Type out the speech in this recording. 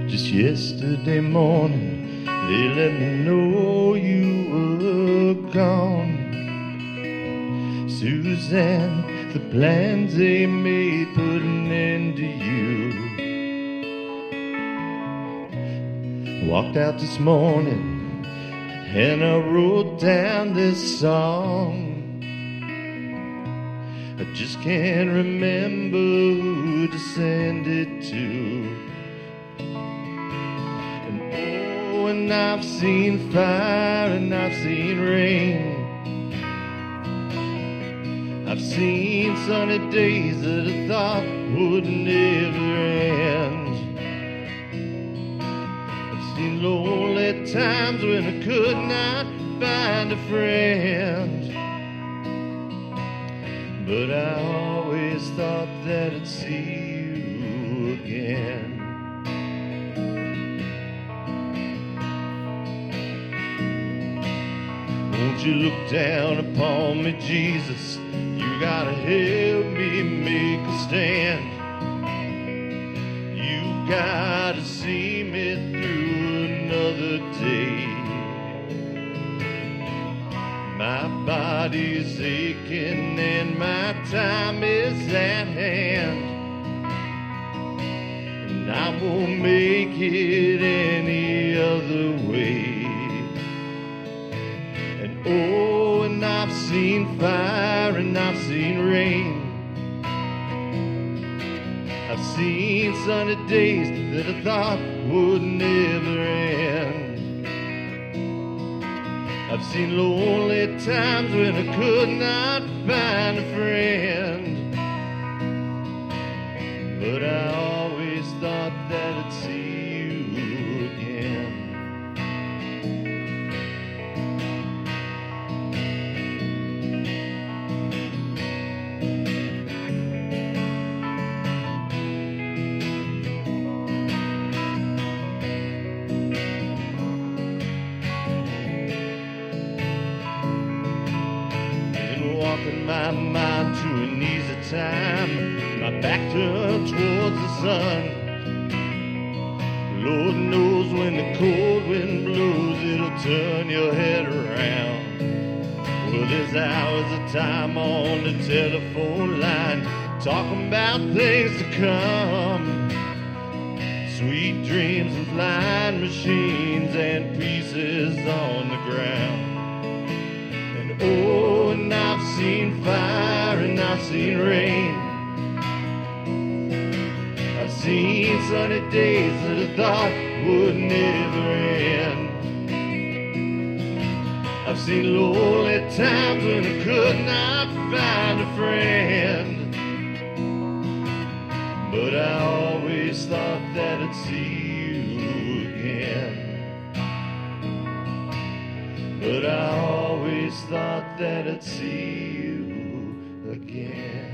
Just yesterday morning, they let me know you were gone. Suzanne, the plans they made put an end to you. Walked out this morning and I wrote down this song. I just can't remember who to send it to. And oh, and I've seen fire and I've seen rain. I've seen sunny days that I thought would never end. I've seen lonely times when I could not find a friend. But I always thought that I'd see you again. Won't you look down upon me, Jesus? You gotta help me make a stand. You gotta see me through another day. My body's aching and my time is at hand, and I won't make it any other way. And oh, and I've seen fire and I've seen rain. I've seen sunny days that I thought would never end. I've seen lonely times when I could not find a friend. But I always thought that I'd see you again. Walking my mind to an easy time, my back turned towards the sun. Lord knows when the cold wind blows, it'll turn your head around. Well, there's hours of time on the telephone line, talking about things to come. Sweet dreams and flying machines and pieces on the ground. Oh, and I've seen fire and I've seen rain. I've seen sunny days that I thought would never end. I've seen lonely times when I could not find a friend. But I always thought that I'd see you again. But I always thought that I'd see you again.